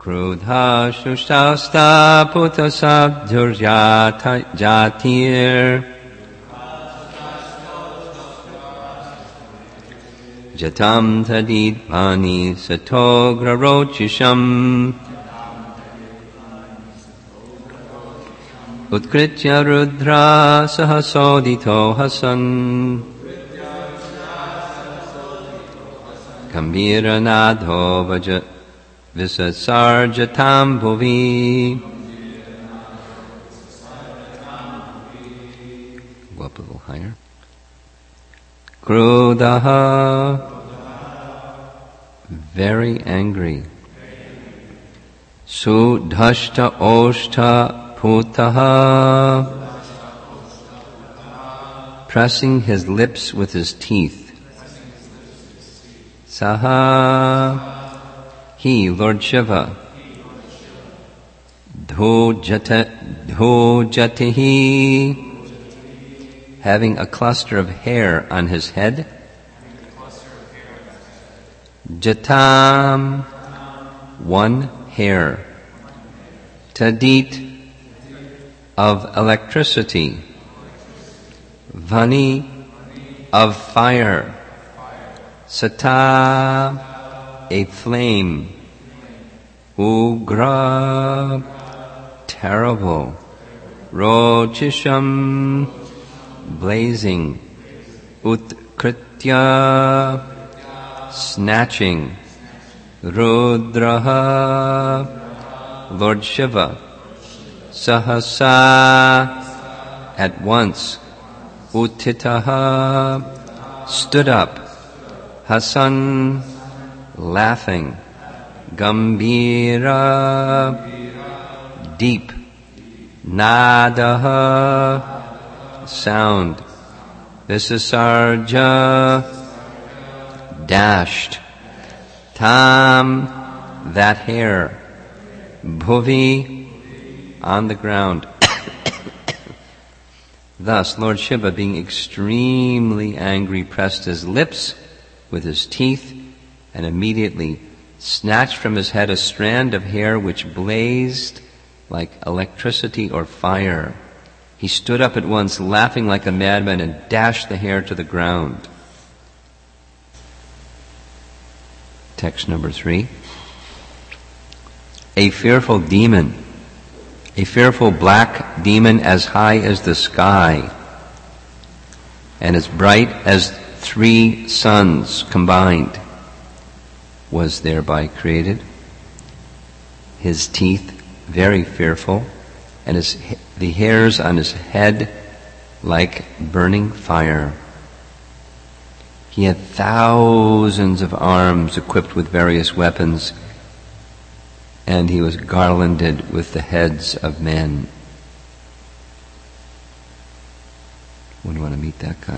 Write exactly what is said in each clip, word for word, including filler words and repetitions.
Krudha shushasta putasabdur jatir Jatam tadid vani satogra rochisham Utkritya rudra sahasodito hasan Kambira nadho vaja visasarjatam bhuvi. Go up a little higher. Krudaha, very angry. Sudhashta oshta putaha, pressing his lips with his teeth. Saha, he, Lord Shiva. Dhojata, dhojatihi, having a cluster of hair on his head. Jatam, one hair. Tadit, of electricity. Vani, of fire. Sata, a flame. Ugra, terrible. Rochisham, blazing. Utkritya, snatching. Rudraha, Lord Shiva. Sahasa, at once. Utitaha, stood up. Hasan, laughing. Gambira, deep. Nadaha, sound. Visasarja, dashed. Tam, that hair. Bhuvi, on the ground. Thus, Lord Shiva, being extremely angry, pressed his lips with his teeth and immediately snatched from his head a strand of hair which blazed like electricity or fire. He stood up at once, laughing like a madman, and dashed the hair to the ground. Text number three. A fearful demon, a fearful black demon as high as the sky and as bright as three suns combined, was thereby created. His teeth very fearful, and his, the hairs on his head like burning fire. He had thousands of arms equipped with various weapons, and he was garlanded with the heads of men. Wouldn't want to meet that guy.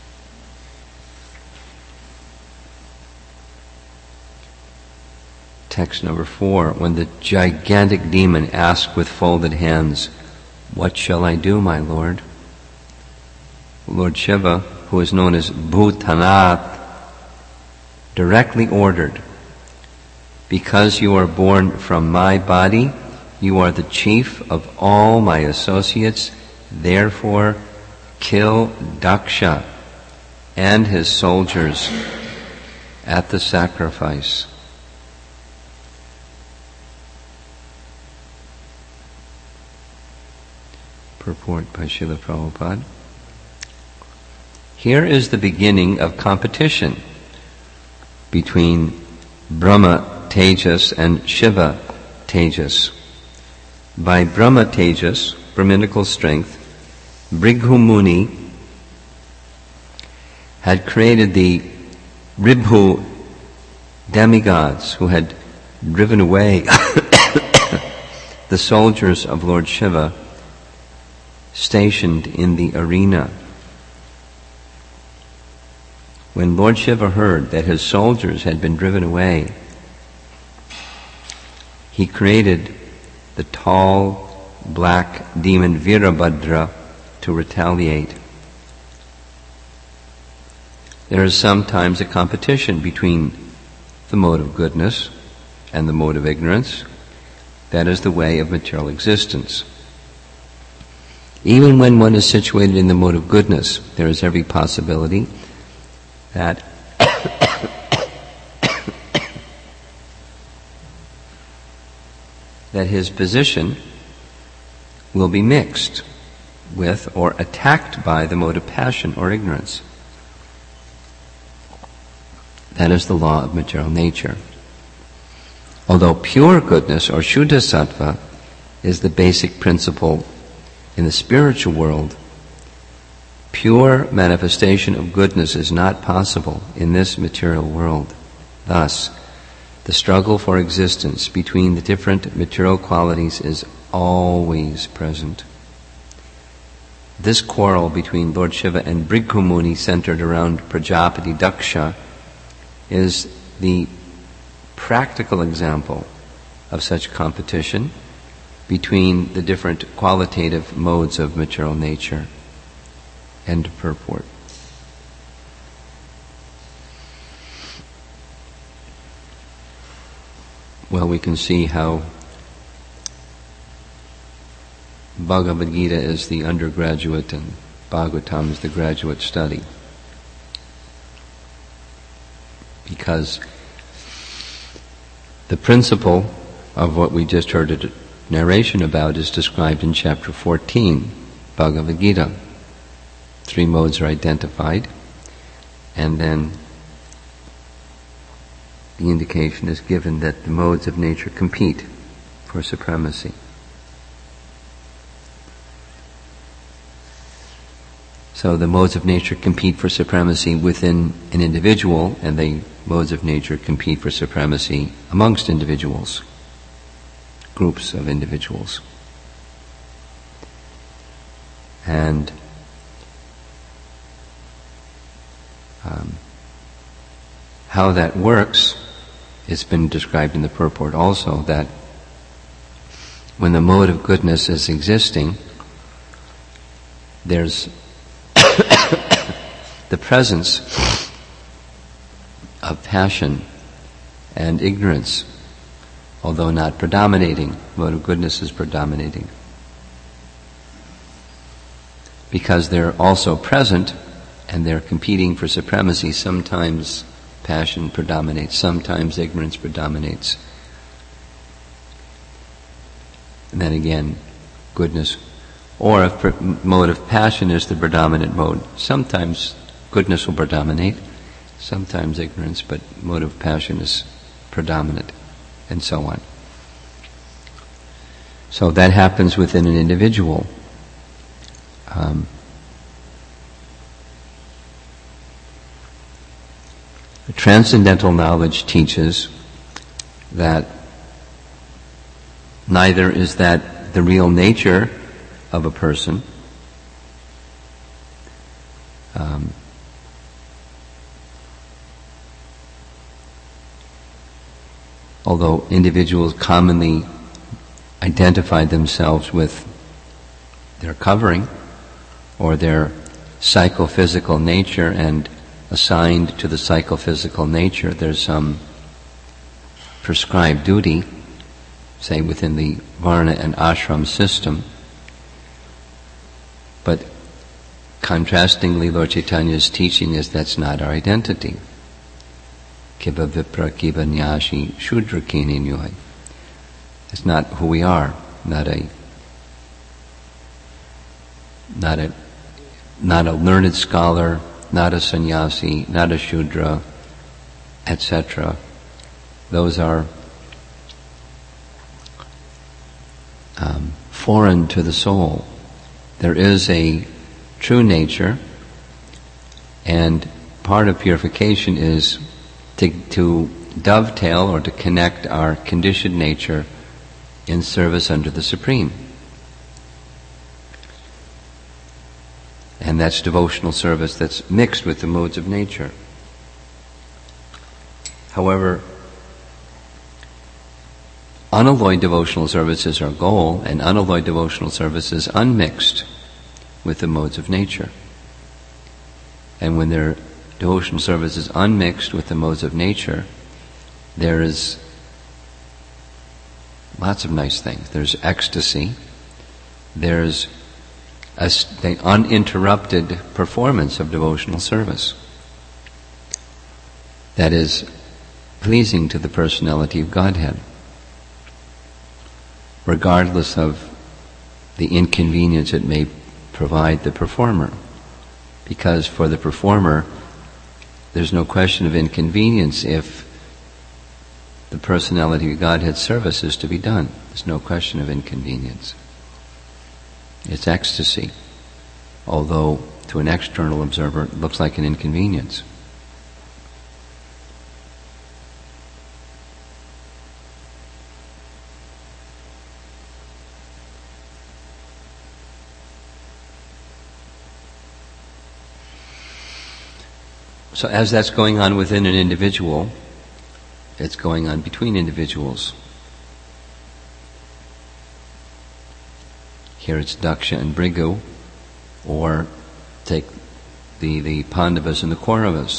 Text number four. When the gigantic demon asked with folded hands, "What shall I do, my Lord?" Lord Shiva, who is known as Bhutanath, directly ordered, "Because you are born from my body, you are the chief of all my associates, therefore kill Daksha and his soldiers at the sacrifice." Purport by Srila Prabhupada. Here is the beginning of competition between Brahma Tejas and Shiva Tejas. By Brahma Tejas, Brahminical strength, Brighu Muni had created the Ribhu demigods who had driven away the soldiers of Lord Shiva stationed in the arena. When Lord Shiva heard that his soldiers had been driven away, he created the tall, black demon Virabhadra to retaliate. There is sometimes a competition between the mode of goodness and the mode of ignorance, That is the way of material existence. Even when one is situated in the mode of goodness, there is every possibility that that his position will be mixed with or attacked by the mode of passion or ignorance. That is the law of material nature. Although pure goodness or Shuddha Sattva is the basic principle in the spiritual world, pure manifestation of goodness is not possible in this material world. Thus, the struggle for existence between the different material qualities is always present. This quarrel between Lord Shiva and Bhrigu Muni, centered around Prajapati Daksha, is the practical example of such competition between the different qualitative modes of material nature. End of purport. Well, we can see how Bhagavad Gita is the undergraduate and Bhagavatam is the graduate study. Because the principle of what we just heard a narration about is described in chapter fourteen, Bhagavad Gita. Three modes are identified, and then the indication is given that the modes of nature compete for supremacy. So the modes of nature compete for supremacy within an individual, and the modes of nature compete for supremacy amongst individuals, groups of individuals. And um, how that works, it's been described in the purport also, that when the mode of goodness is existing, there's the presence of passion and ignorance, although not predominating. Mode of goodness is predominating. Because they're also present and they're competing for supremacy, sometimes passion predominates, sometimes ignorance predominates. And then again, goodness. Or if per- mode of passion is the predominant mode, sometimes goodness will predominate, sometimes ignorance, but mode of passion is predominant, and so on. So that happens within an individual. Um, transcendental knowledge teaches that neither is that the real nature of a person, um, although individuals commonly identify themselves with their covering or their psychophysical nature, and assigned to the psychophysical nature there's some prescribed duty, say within the Varna and Ashram system. But contrastingly, Lord Chaitanya's teaching is that's not our identity. Kiva vipra kiva nyashi shudra kini nyoi. It's not who we are. Not a, not a, not a learned scholar, not a sannyasi, not a shudra, et cetera. Those are um, foreign to the soul. There is a true nature, and part of purification is to, to dovetail or to connect our conditioned nature in service under the Supreme. And that's devotional service that's mixed with the modes of nature. However, unalloyed devotional service is our goal, and unalloyed devotional service is unmixed with the modes of nature. And when their devotional service is unmixed with the modes of nature, there is lots of nice things. There's ecstasy. There's a, the uninterrupted performance of devotional service that is pleasing to the personality of Godhead, regardless of the inconvenience it may provide the performer. Because for the performer, there's no question of inconvenience if the personality of Godhead service is to be done. There's no question of inconvenience. It's ecstasy, although to an external observer it looks like an inconvenience. So as that's going on within an individual, it's going on between individuals. Here it's Daksha and Bhrigu, or take the, the Pandavas and the Kauravas,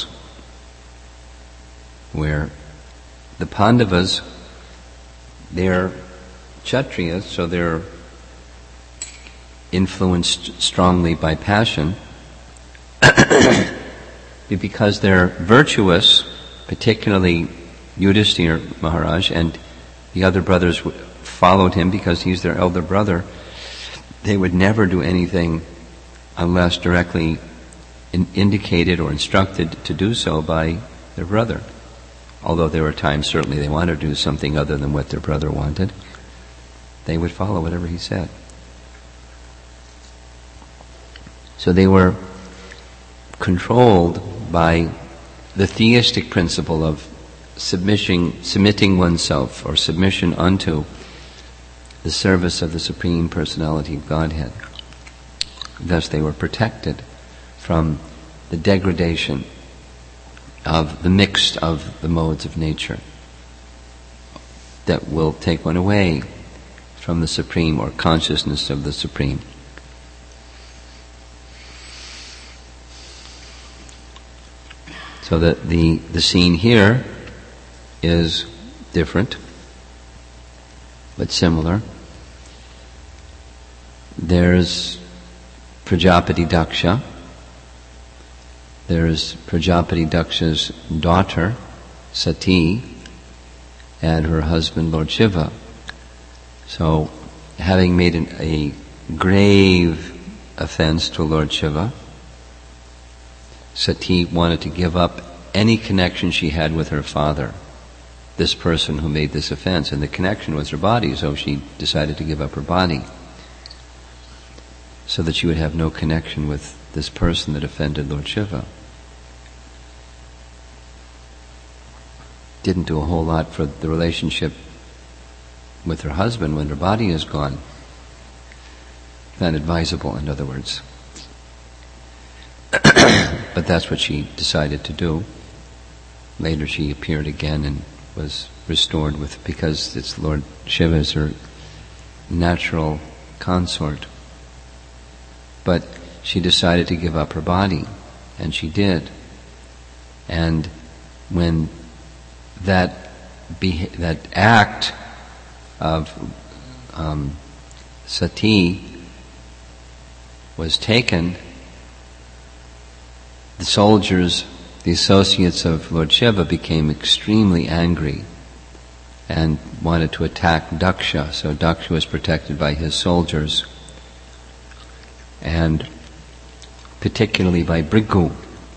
where the Pandavas, they're Kshatriyas, so they're influenced strongly by passion. Because they're virtuous, particularly Yudhisthira Maharaj, and the other brothers followed him because he's their elder brother, they would never do anything unless directly in indicated or instructed to do so by their brother. Although there were times certainly they wanted to do something other than what their brother wanted, they would follow whatever he said. So they were controlled by the theistic principle of submission, submitting oneself or submission unto the service of the Supreme Personality of Godhead. Thus they were protected from the degradation of the mixed of the modes of nature that will take one away from the Supreme or consciousness of the Supreme. So that the, the scene here is different, but similar. There's Prajapati Daksha. There's Prajapati Daksha's daughter, Sati, and her husband, Lord Shiva. So, having made an, a grave offense to Lord Shiva, Sati wanted to give up any connection she had with her father, this person who made this offense, and the connection was her body, so she decided to give up her body so that she would have no connection with this person that offended Lord Shiva. Didn't do a whole lot for the relationship with her husband when her body is gone. Not advisable, in other words. But that's what she decided to do. Later she appeared again and was restored with, because it's Lord Shiva is her natural consort. But she decided to give up her body, and she did. And when that be, that act of um, sati was taken, the soldiers, the associates of Lord Shiva, became extremely angry and wanted to attack Daksha. So Daksha was protected by his soldiers, and particularly by Bhrigu,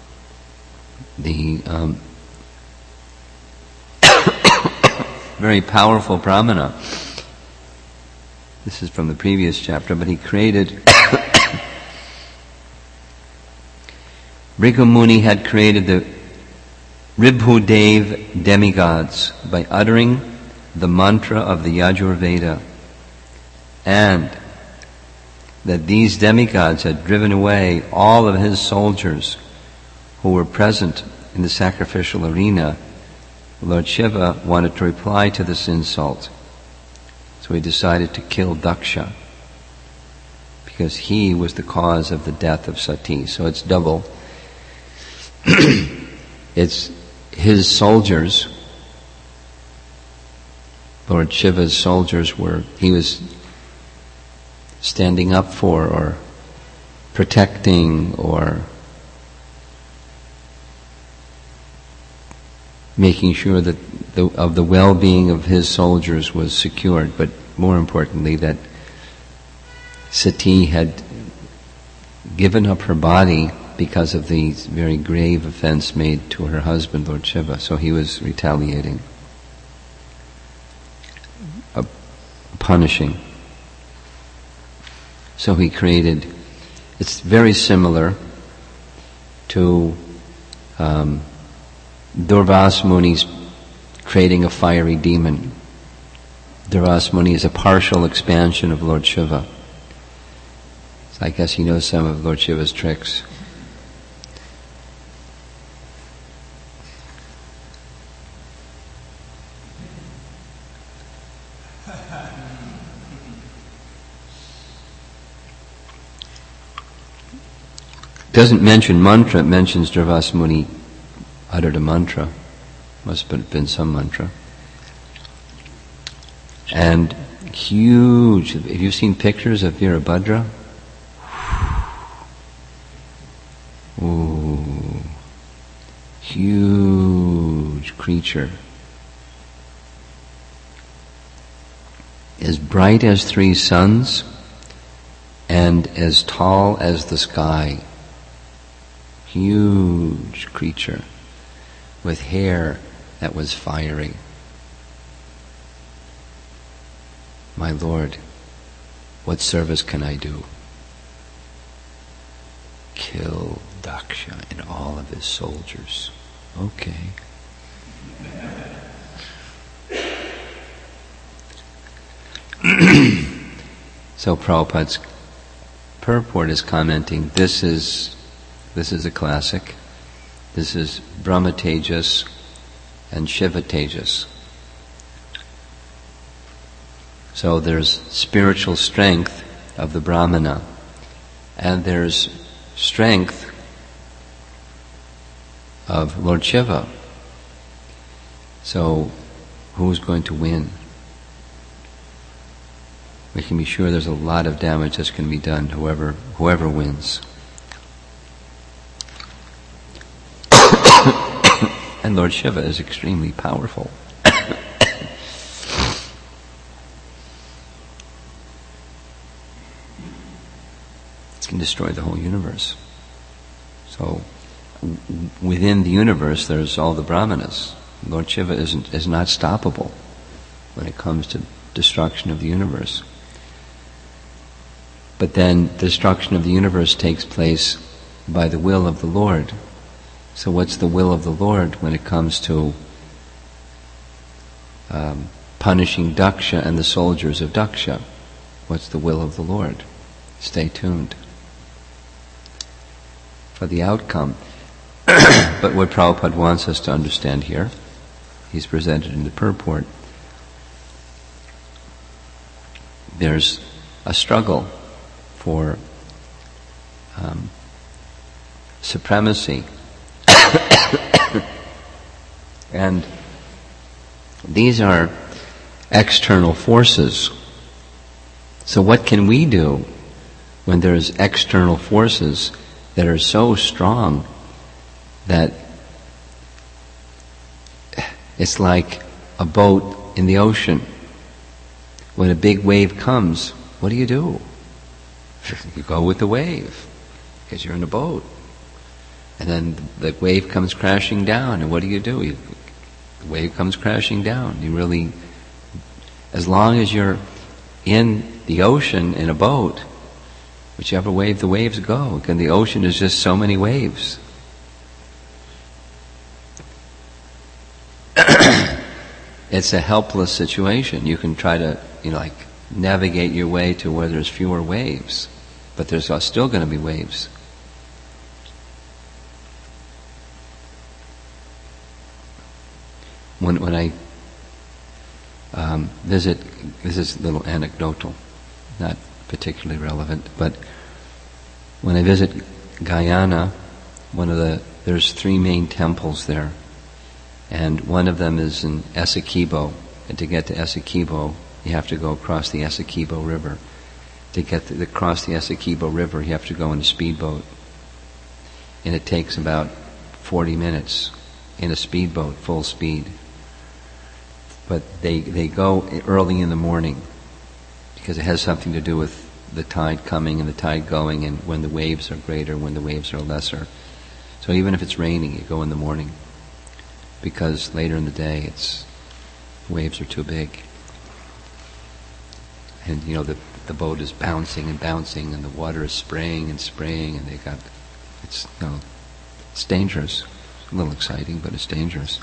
the um, very powerful Brahmana. This is from the previous chapter, but he created Bhrigu Muni had created the Ribhudev demigods by uttering the mantra of the Yajurveda, and that these demigods had driven away all of his soldiers who were present in the sacrificial arena. Lord Shiva wanted to reply to this insult, so he decided to kill Daksha, because he was the cause of the death of Sati. So it's double. It's his soldiers Lord Shiva's soldiers were, he was standing up for or protecting or making sure that the, of the well-being of his soldiers was secured, but more importantly that Sati had given up her body because of the very grave offense made to her husband, Lord Shiva, so he was retaliating, uh, punishing. So he created, it's very similar to um, Durvas Muni's creating a fiery demon. Durvas Muni is a partial expansion of Lord Shiva. So I guess he knows some of Lord Shiva's tricks. It doesn't mention mantra, it mentions Durvas Muni uttered a mantra. Must have been some mantra. And huge, have you seen pictures of Virabhadra? Ooh, huge creature. As bright as three suns and as tall as the sky. Huge creature with hair that was fiery. My Lord, what service can I do? Kill Daksha and all of his soldiers. Okay. So Prabhupada's purport is commenting, this is this is a classic. This is Brahma Tejas and Shiva Tejas. So there's spiritual strength of the Brahmana, and there's strength of Lord Shiva. So who's going to win? We can be sure there's a lot of damage that's going to be done whoever whoever wins. And Lord Shiva is extremely powerful. Can destroy the whole universe. So w- within the universe there's all the Brahmanas. Lord Shiva isn't is not stoppable when it comes to destruction of the universe. But then destruction of the universe takes place by the will of the Lord. So what's the will of the Lord when it comes to um, punishing Daksha and the soldiers of Daksha? What's the will of the Lord? Stay tuned for the outcome. But what Prabhupada wants us to understand here, he's presented in the purport, there's a struggle for um, supremacy. And these are external forces. So what can we do when there's external forces that are so strong that it's like a boat in the ocean? When a big wave comes, what do you do? You go with the wave, because you're in a boat. And then the wave comes crashing down, and what do you do? You, the wave comes crashing down. You really, as long as you're in the ocean in a boat, whichever wave the waves go, and the ocean is just so many waves. It's a helpless situation. You can try to, you know, like navigate your way to where there's fewer waves, but there's still going to be waves. When when I um, visit, this is a little anecdotal, not particularly relevant, but when I visit Guyana, one of the there's three main temples there, and one of them is in Essequibo, and to get to Essequibo, you have to go across the Essequibo River. To get to, to cross the Essequibo River, you have to go in a speedboat. And it takes about forty minutes in a speedboat, full speed. But they, they go early in the morning because it has something to do with the tide coming and the tide going, and when the waves are greater, when the waves are lesser. So even if it's raining, you go in the morning, because later in the day, it's waves are too big. And you know, the the boat is bouncing and bouncing, and the water is spraying and spraying, and they got, it's, you know, it's dangerous. It's a little exciting, but it's dangerous.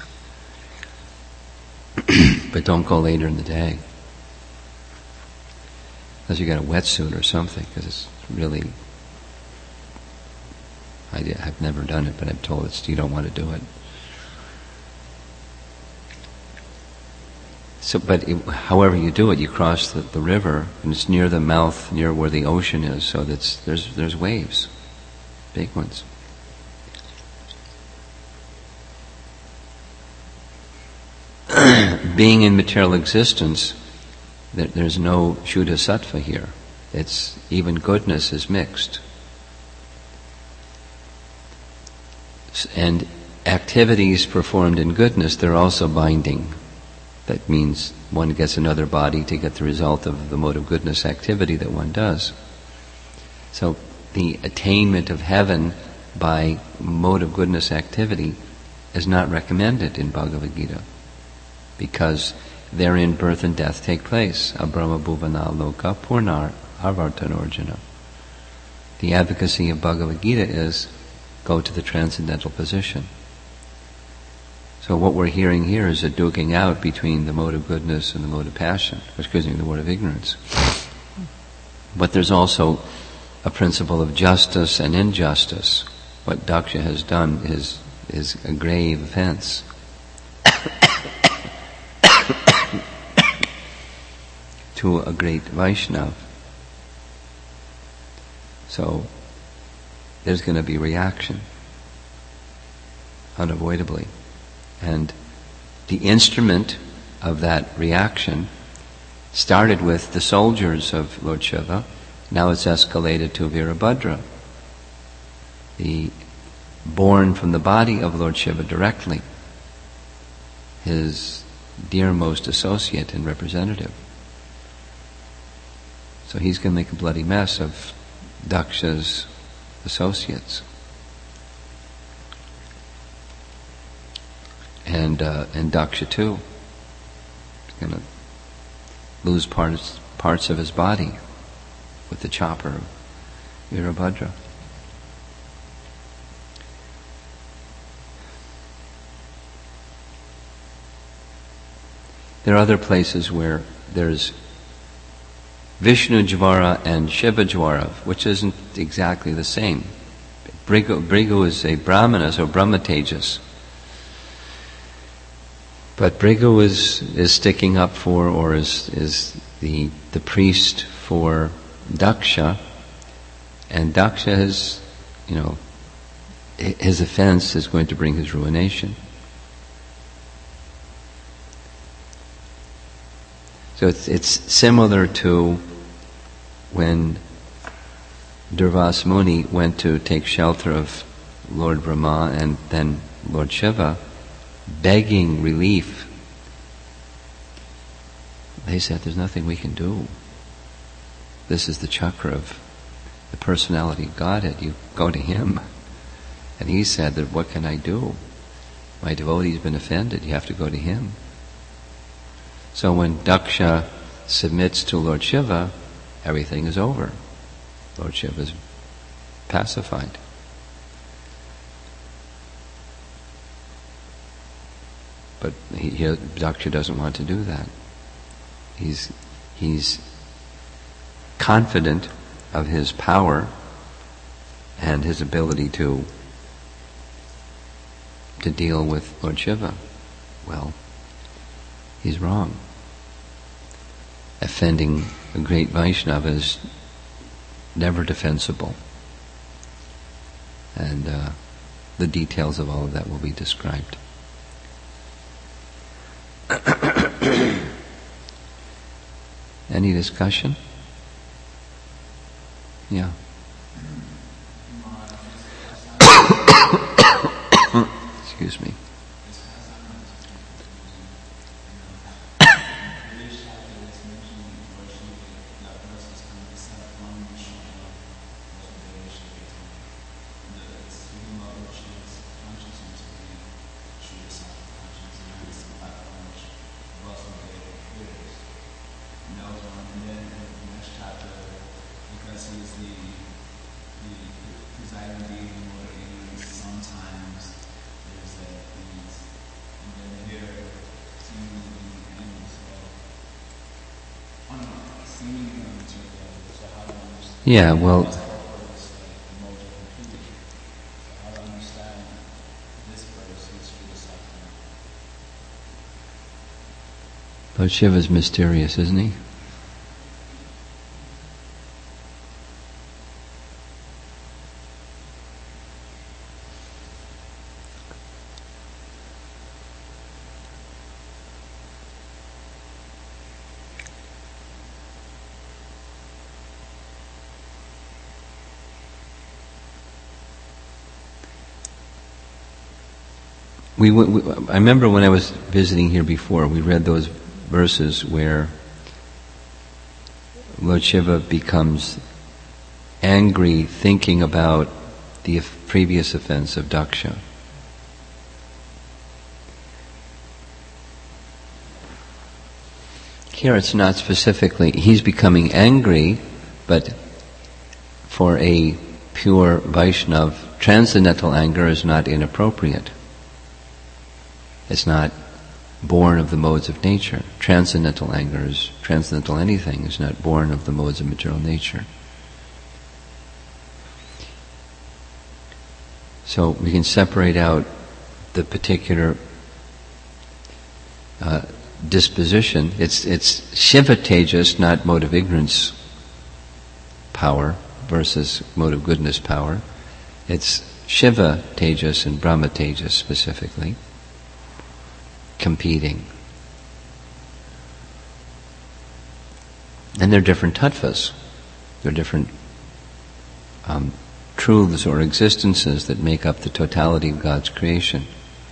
But don't go later in the day. Unless you got a wetsuit or something, because it's really, I, I've never done it, but I'm told it's, you don't want to do it. So, but it, however you do it, you cross the, the river, and it's near the mouth, near where the ocean is, so that's, there's there's waves, big ones. Being in material existence, there, there's no Shuddha Sattva here. It's even goodness is mixed, and activities performed in goodness, they're also binding. That means one gets another body to get the result of the mode of goodness activity that one does. So the attainment of heaven by mode of goodness activity is not recommended in Bhagavad Gita, because therein birth and death take place. Abrahma bhuvana loka purnar avartanorjuna. The advocacy of Bhagavad Gita is go to the transcendental position. So what we're hearing here is a duking out between the mode of goodness and the mode of passion, which gives me the mode of ignorance. But there's also a principle of justice and injustice. What Daksha has done is is a grave offense. To a great Vaishnava. So there's going to be reaction, unavoidably. And the instrument of that reaction started with the soldiers of Lord Shiva. Now it's escalated to Virabhadra, the born from the body of Lord Shiva directly, his dearmost associate and representative. So he's going to make a bloody mess of Daksha's associates. And uh, and Daksha too. He's going to lose parts parts of his body with the chopper of Virabhadra. There are other places where there's Vishnu Jvara and Shiva Jvara, which isn't exactly the same. Brigu, Brigu is a Brahmana, so Brahma Tejas. But Brigu is, is sticking up for, or is, is the, the priest for Daksha, and Daksha has, you know, his offense is going to bring his ruination. So it's, it's similar to when Durvas Muni went to take shelter of Lord Brahma and then Lord Shiva, begging relief. They said, there's nothing we can do. This is the chakra of the personality of Godhead. You go to him. And he said that, what can I do? My devotee's been offended. You have to go to him. So when Daksha submits to Lord Shiva, everything is over. Lord Shiva is pacified. But he, he, Daksha doesn't want to do that. He's he's confident of his power and his ability to to deal with Lord Shiva. Well, he's wrong. Offending a great Vaishnava is never defensible. And uh, the details of all of that will be described. Any discussion? Yeah. Excuse me. Yeah, well, Lord Shiva's mysterious, isn't he? We, we, I remember when I was visiting here before, we read those verses where Lord Shiva becomes angry thinking about the previous offense of Daksha. Here it's not specifically, he's becoming angry, but for a pure Vaishnav, transcendental anger is not inappropriate. It's not born of the modes of nature. Transcendental anger is, transcendental anything is not born of the modes of material nature. So we can separate out the particular uh, disposition. It's it's Shiva Tejas, not mode of ignorance power versus mode of goodness power. It's Shiva Tejas and Brahma Tejas specifically competing. And they're different tattvas. They're different um, truths or existences that make up the totality of God's creation.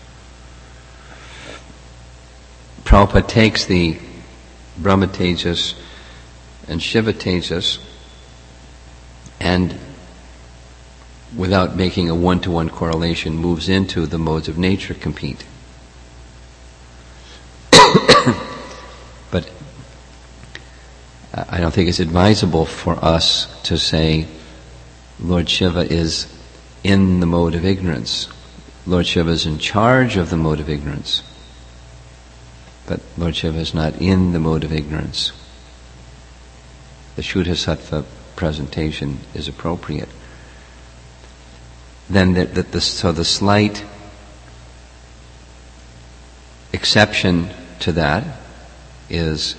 Prabhupada takes the Brahma Tejas and Shiva Tejas and, without making a one-to-one correlation, moves into the modes of nature compete. But I don't think it's advisable for us to say Lord Shiva is in the mode of ignorance. Lord Shiva is in charge of the mode of ignorance. But Lord Shiva is not in the mode of ignorance. The Shuddha Sattva presentation is appropriate. Then the, the, the, so the slight exception to that is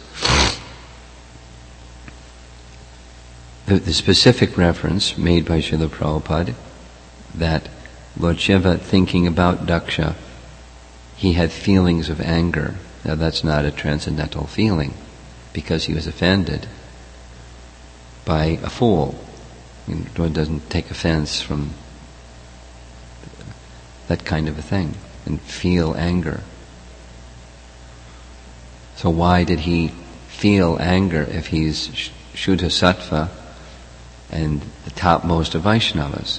the, the specific reference made by Srila Prabhupada that Lord Shiva, thinking about Daksha, he had feelings of anger. Now that's not a transcendental feeling because he was offended by a fool. I mean, one doesn't take offense from that kind of a thing and feel anger. So why did he feel anger if he's Shuddha Sattva and the topmost of Vaishnavas?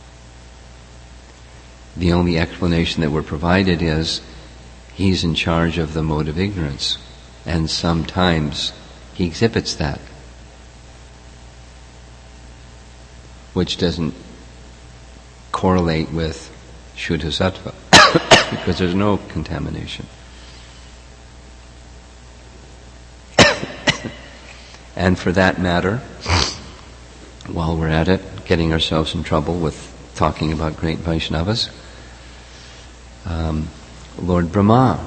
The only explanation that we're provided is he's in charge of the mode of ignorance, and sometimes he exhibits that, which doesn't correlate with Shuddha Sattva because there's no contamination. And for that matter, while we're at it, getting ourselves in trouble with talking about great Vaishnavas, um, Lord Brahma.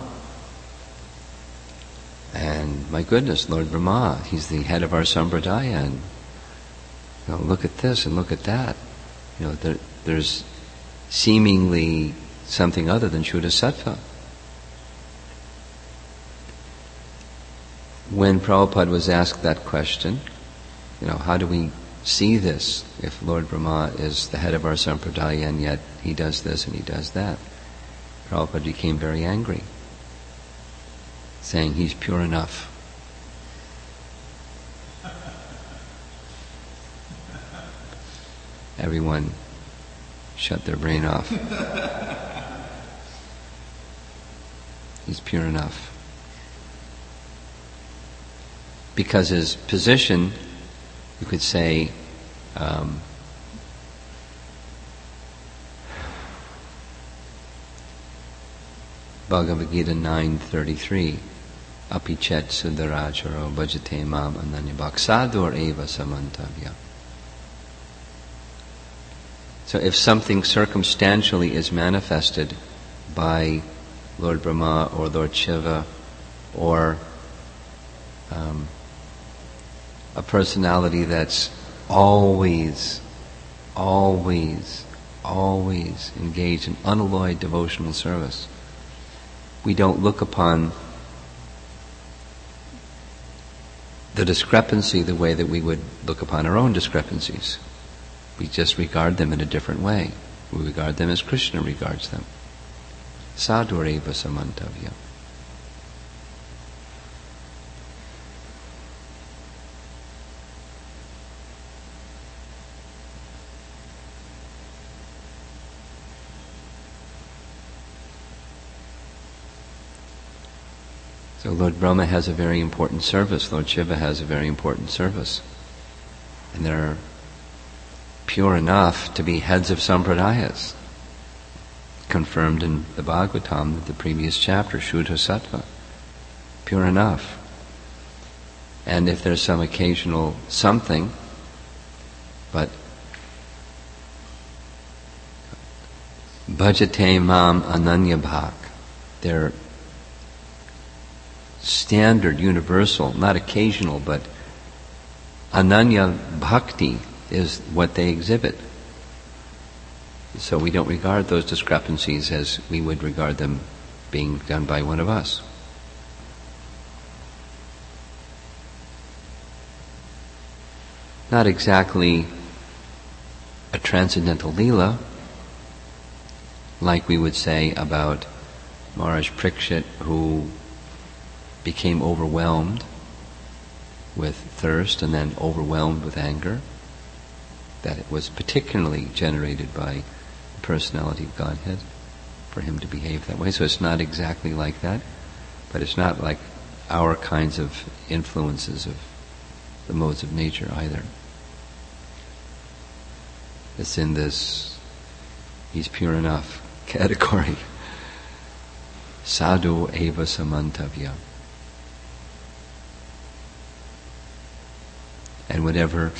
And my goodness, Lord Brahma, he's the head of our Sampradaya, and you know, look at this and look at that. You know, there, there's seemingly something other than Shuddha Sattva. when Prabhupada was asked that question, you know, how do we see this if Lord Brahma is the head of our sampradaya and yet he does this and he does that? Prabhupada became very angry, saying he's pure enough. Everyone shut their brain off. He's pure enough. Because his position, you could say, um, Bhagavad Gita nine thirty-three, Api chet sudaracharo bhajate mam ananyabhak sadur eva samantavya. So if something circumstantially is manifested by Lord Brahma or Lord Shiva or um, a personality that's always, always, always engaged in unalloyed devotional service, we don't look upon the discrepancy the way that we would look upon our own discrepancies. We just regard them in a different way. We regard them as Krishna regards them. Sadhureva samantavya. So Lord Brahma has a very important service. Lord Shiva has a very important service. And they're pure enough to be heads of sampradayas, confirmed in the Bhagavatam, the previous chapter, Shuddha Sattva. Pure enough. And if there's some occasional something, but bhajate mam ananya bhak, they're standard, universal, not occasional, but ananya bhakti is what they exhibit. So we don't regard those discrepancies as we would regard them being done by one of us. Not exactly a transcendental Leela, like we would say about Maharaj Parikshit, who became overwhelmed with thirst and then overwhelmed with anger. That it was particularly generated by the personality of Godhead for him to behave that way. So it's not exactly like that, but it's not like our kinds of influences of the modes of nature either. It's in this he's pure enough category. Sadhu eva samantavya. And whatever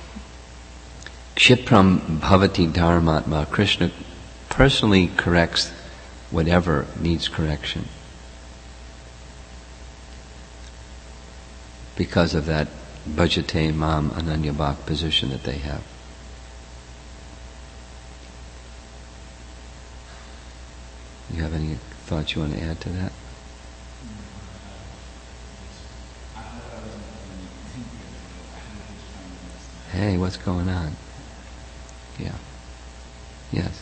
Kshipram bhavati dharmatma, Krishna personally corrects whatever needs correction. Because of that bhajate mam ananya bhak position that they have. You have any thoughts you want to add to that? Hey, what's going on? Yeah. Yes.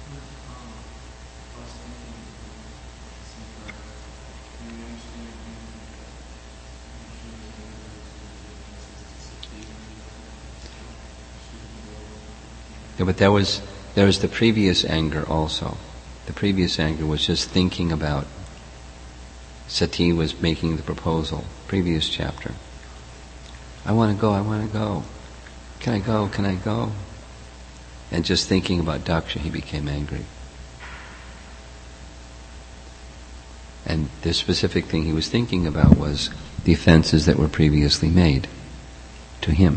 Yeah, but there was there was the previous anger also. The previous anger was just thinking about Sati was making the proposal, previous chapter. I want to go, I want to go. Can I go, can I go? And just thinking about Daksha, he became angry. And the specific thing he was thinking about was the offenses that were previously made to him.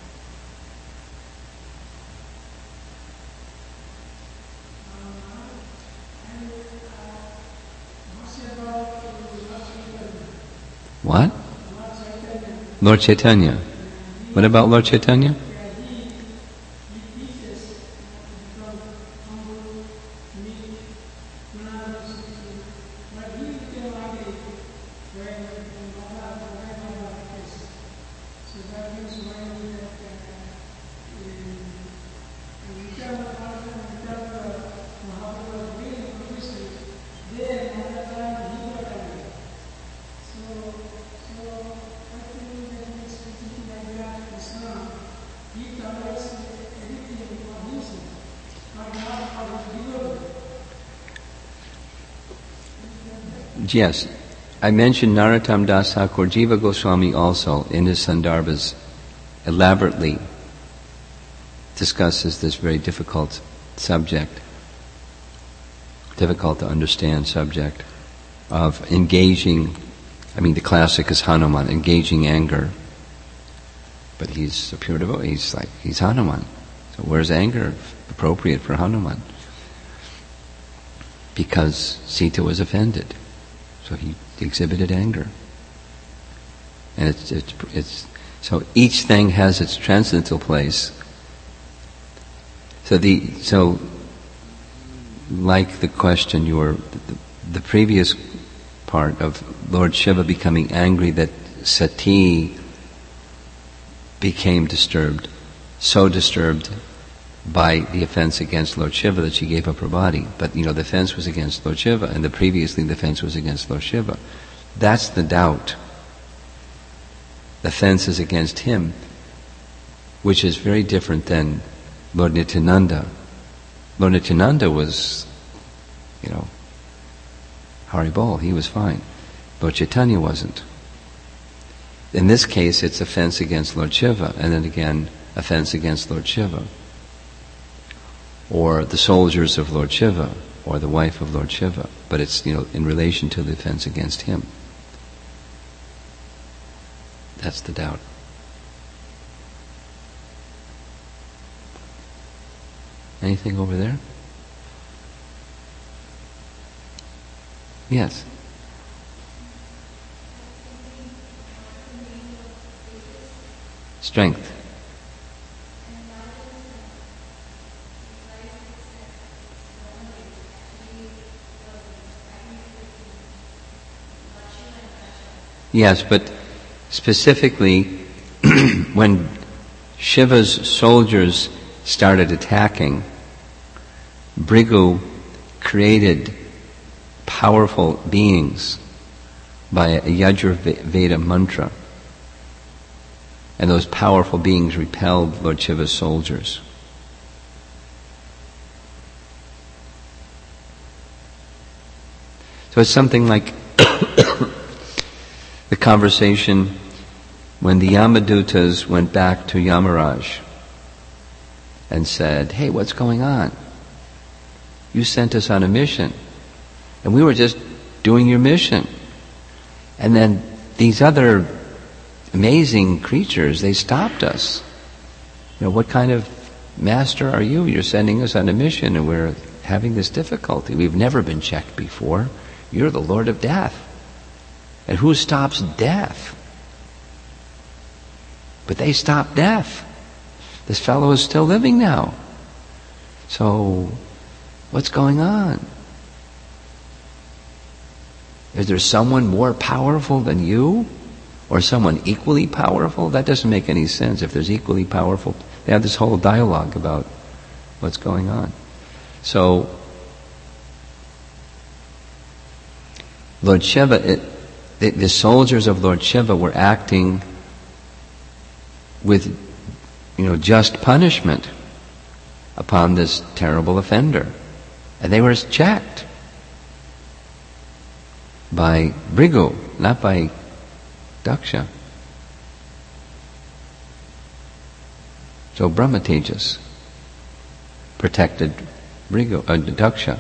What? Lord Chaitanya. What about Lord Chaitanya? Yes, I mentioned Narottam Das Thakur. Jiva Goswami also, in his Sandarbhas, elaborately discusses this very difficult subject, difficult to understand subject of engaging, I mean the classic is Hanuman, engaging anger. But he's a pure devotee, he's like, he's Hanuman. So where's anger appropriate for Hanuman? Because Sita was offended. So he exhibited anger. And it's, it's, it's, so each thing has its transcendental place. So the, so, like the question you were, the, the previous part of Lord Shiva becoming angry that Sati became disturbed, so disturbed by the offense against Lord Shiva that she gave up her body. But, you know, the offense was against Lord Shiva, and the previously the offense was against Lord Shiva. That's the doubt. The offense is against him, which is very different than Lord Nityananda. Lord Nityananda was, you know, Haribol, he was fine. Lord Chaitanya wasn't. In this case, it's offense against Lord Shiva, and then again, offense against Lord Shiva, or the soldiers of Lord Shiva, or the wife of Lord Shiva, but it's, you know, in relation to the offense against him. That's the doubt. Anything over there? Yes. Strength. Yes, but specifically, when Shiva's soldiers started attacking, Bhrigu created powerful beings by a Yajurveda mantra. And those powerful beings repelled Lord Shiva's soldiers. So it's something like the conversation when the Yamadutas went back to Yamaraj and said, "Hey, what's going on? You sent us on a mission, and we were just doing your mission. And then these other amazing creatures, they stopped us. You know, what kind of master are you? You're sending us on a mission and we're having this difficulty. We've never been checked before. You're the Lord of Death. And who stops death?" But they stopped death. This fellow is still living now. So, what's going on? Is there someone more powerful than you? Or someone equally powerful? That doesn't make any sense. If there's equally powerful, they have this whole dialogue about what's going on. So, Lord Shiva, it, the, the soldiers of Lord Shiva were acting with, you know, just punishment upon this terrible offender. And they were checked by Bhrigu, not by Daksha. So Brahma Tejas protected Bhrigu, uh, Daksha.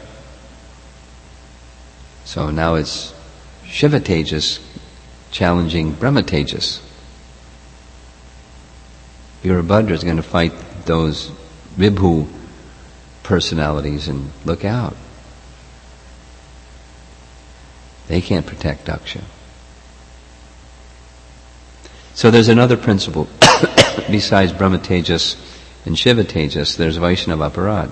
So now it's Shiva Tejas challenging Brahma Tejas. Virabhadra is going to fight those Vibhu personalities, and look out. They can't protect Daksha. So there's another principle. Besides Brahma Tejas and Shiva Tejas, there's Vaishnava Aparad.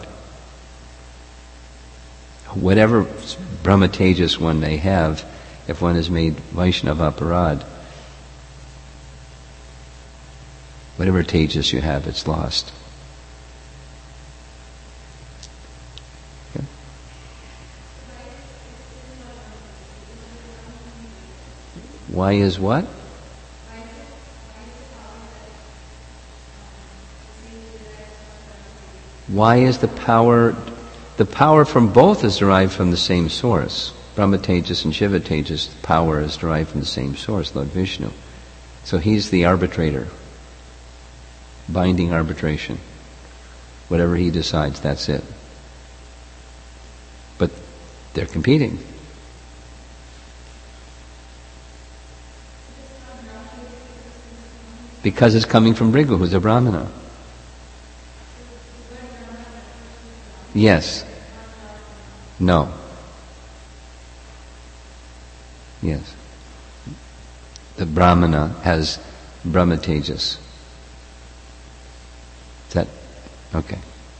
Whatever Brahma Tejas one may have, if one has made Vaishnava Aparad, Whatever tejas you have, it's lost. Okay. Why is what? Why is the power, the power from both is derived from the same source. Brahma Tejas and Shiva Tejas, the power is derived from the same source, Lord Vishnu. So he's the arbitrator, binding arbitration. Whatever he decides, that's it. But they're competing. Because it's coming from Bhrigu, who's a Brahmana. Yes. No. Yes. The Brahmana has Brahma Tejas. Is that okay?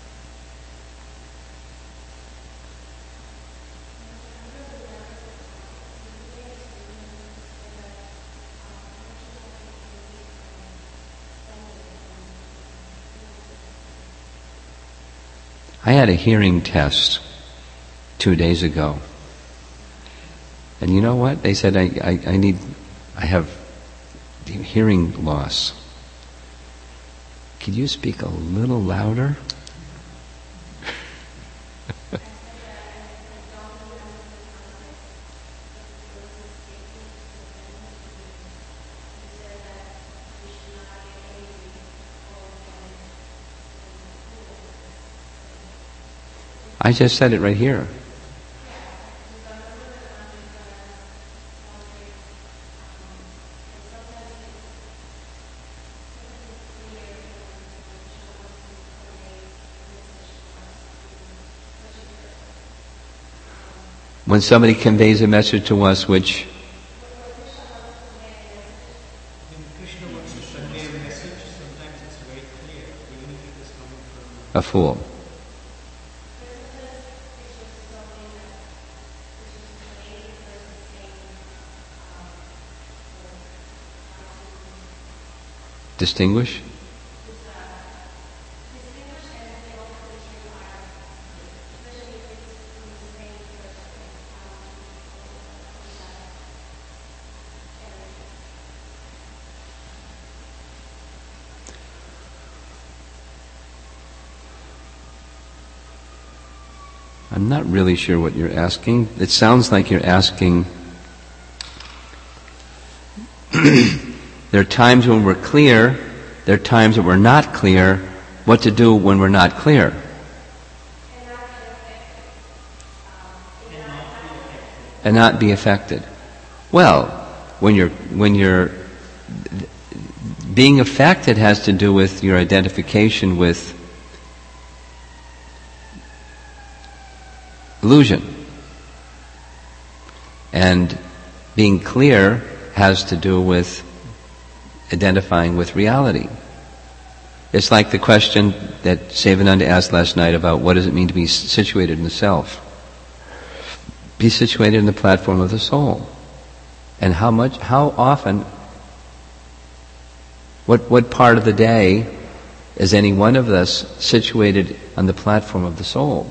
I had a hearing test two days ago. And you know what? They said I, I, I need, I have hearing loss. Could you speak a little louder? I just said it right here. When somebody conveys a message to us which a fool. Distinguish? I'm not really sure what you're asking. It sounds like you're asking, there are times when we're clear, there are times when we're not clear, what to do when we're not clear. And not be affected. Well, when you're, when you're, being affected has to do with your identification with illusion. And being clear has to do with identifying with reality. It's like the question that Sevananda asked last night about what does it mean to be situated in the self? Be situated in the platform of the soul. And how much, how often, what, what part of the day is any one of us situated on the platform of the soul?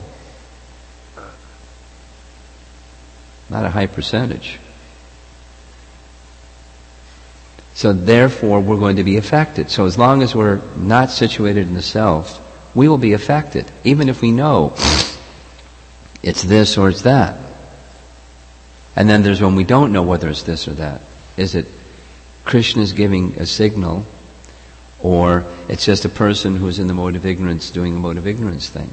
Not a high percentage. So therefore we're going to be affected. So as long as we're not situated in the self, we will be affected, even if we know it's this or it's that. And then there's when we don't know whether it's this or that. Is it Krishna's giving a signal, or it's just a person who's in the mode of ignorance doing a mode of ignorance thing?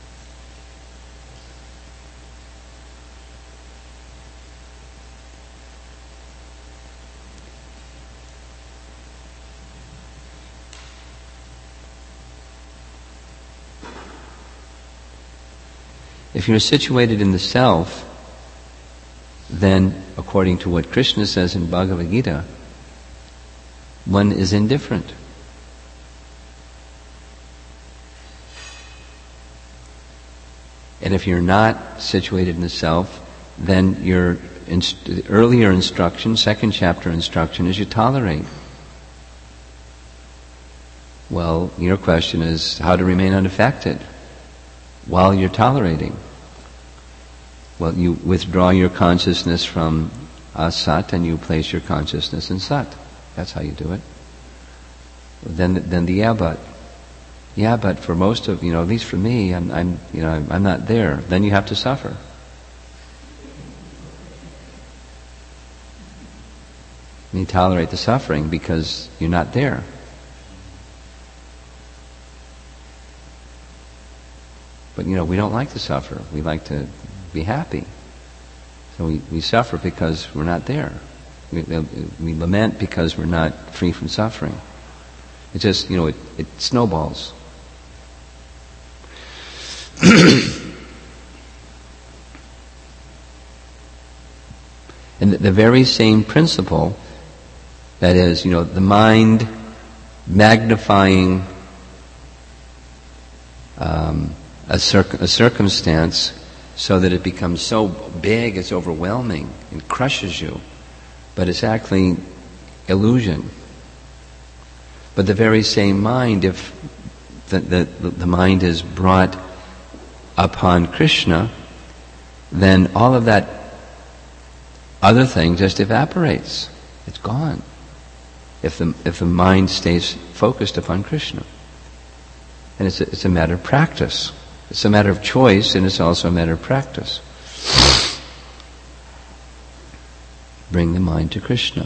If you're situated in the self, then, according to what Krishna says in Bhagavad Gita, one is indifferent. And if you're not situated in the self, then your inst- earlier instruction, second chapter instruction, is you tolerate. Well, your question is how to remain unaffected while you're tolerating. Well, you withdraw your consciousness from asat and you place your consciousness in sat. That's how you do it. Then, then the yeah but. Yeah, but for most of, you know, at least for me, I'm, I'm you know, I'm, I'm not there. Then you have to suffer. You tolerate the suffering because you're not there. But, you know, we don't like to suffer. We like to be happy. So we, we suffer because we're not there. We, we lament because we're not free from suffering. It just, you know, it, it snowballs. And the, the very same principle, that is, you know, the mind magnifying um, a, circ- a circumstance so that it becomes so big, it's overwhelming, and crushes you. But it's actually illusion. But the very same mind, if the, the, the mind is brought upon Krishna, then all of that other thing just evaporates. It's gone. If the if the mind stays focused upon Krishna. And it's a, it's a matter of practice. It's a matter of choice, and it's also a matter of practice. Bring the mind to Krishna.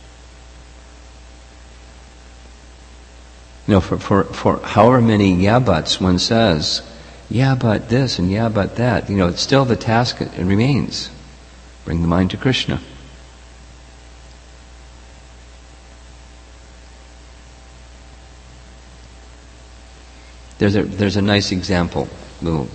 You know, for, for, for however many yeah buts one says, yeah but this and yeah but that, you know, it's still the task, it remains. Bring the mind to Krishna. There's a there's a nice example. Little.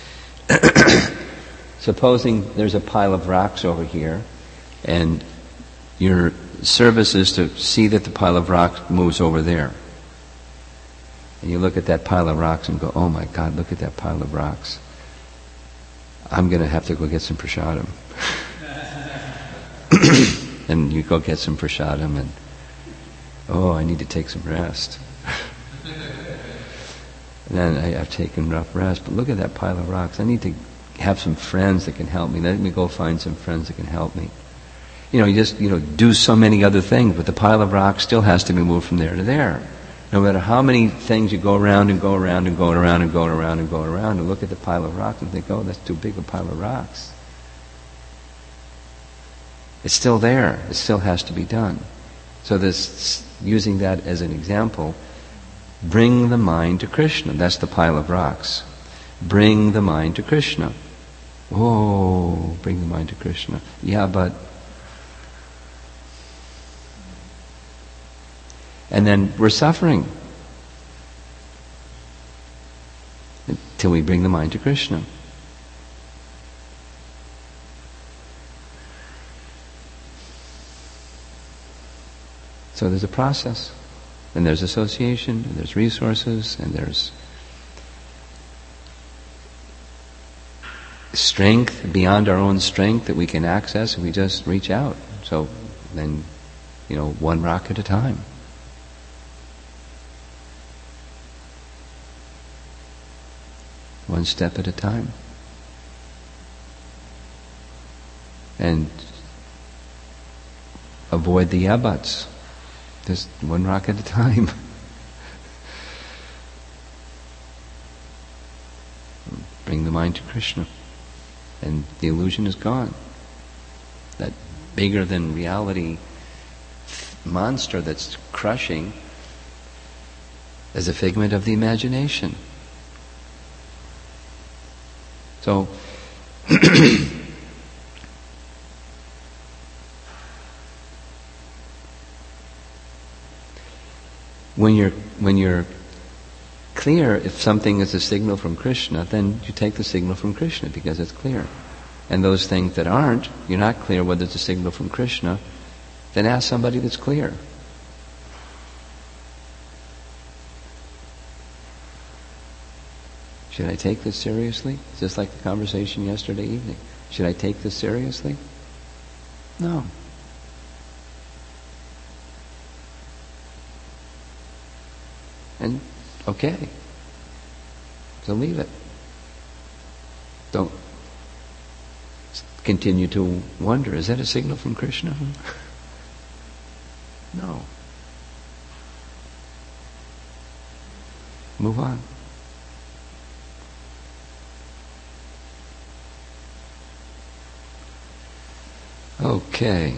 Supposing there's a pile of rocks over here, and your service is to see that the pile of rocks moves over there. And you look at that pile of rocks and go, oh my God, look at that pile of rocks. I'm going to have to go get some prasadam. And you go get some prasadam and, oh, I need to take some rest. And then I, I've taken rough rest, but look at that pile of rocks. I need to have some friends that can help me. Let me go find some friends that can help me. You know, you just, you know, do so many other things, but the pile of rocks still has to be moved from there to there. No matter how many things you go around and go around and go around and go around and go around and look at the pile of rocks and think, oh, that's too big a pile of rocks. It's still there. It still has to be done. So this, using that as an example, bring the mind to Krishna. That's the pile of rocks. Bring the mind to Krishna. Oh, bring the mind to Krishna. Yeah, but... And then we're suffering until we bring the mind to Krishna. So there's a process, and there's association, and there's resources, and there's strength beyond our own strength that we can access if we just reach out. So then, you know, one rock at a time. One step at a time. And avoid the yeah buts. Just one rock at a time. Bring the mind to Krishna. And the illusion is gone. That bigger than reality monster that's crushing is a figment of the imagination. So, when you're when you're clear, if something is a signal from Krishna, then you take the signal from Krishna because it's clear. And those things that aren't, you're not clear whether it's a signal from Krishna, then ask somebody that's clear. Should I take this seriously? Just like the conversation yesterday evening. Should I take this seriously? No. And okay. So leave it. Don't continue to wonder, is that a signal from Krishna? No. Move on. Okay.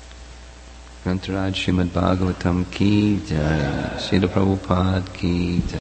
Grantaraj Srimad Bhagavatam ki jai. Srila Prabhupada ki jai.